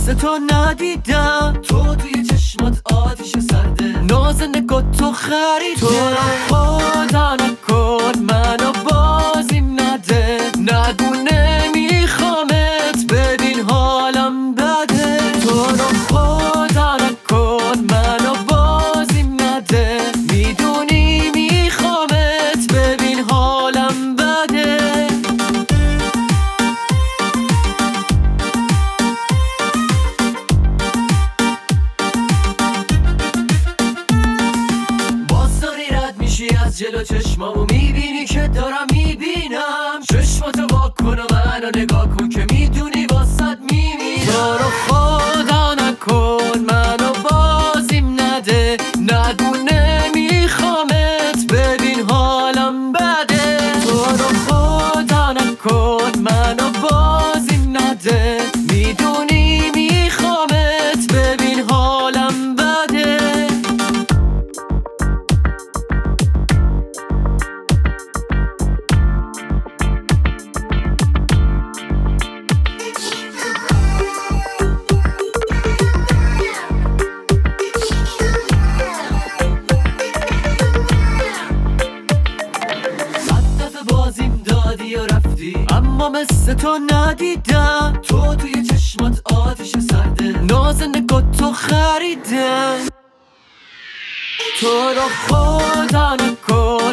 مثل تو ندیدم، تو توی چشمات آتیش سرده، ناز نگاه تو خریده. تو رو خدا نکن منو بازیم نده، نگو نمیخوامت ببین حالم بده. تو رو خدا نکن منو بازیم نده، میدونی میخوامت ببین حالم بده. باز داری رد میشی از جلو چشمامو، میبینی که دارم میبینم، چشماتو واکن و منو نگاه کن که میدونی واسد میمیرم. تو رو خدا نکن منو بازیم نده، نگو نمیخوامت ببین حالم بده. تو رو خدا نکن منو بازیم نده، میدونی میخوامت ببین حالم بده. بازیم دادی و رفتی، اما مثل تو ندیدم، تو توی چشمات آتیش سرده، ناز نگاه تو خریدم. تو رو خدا نکن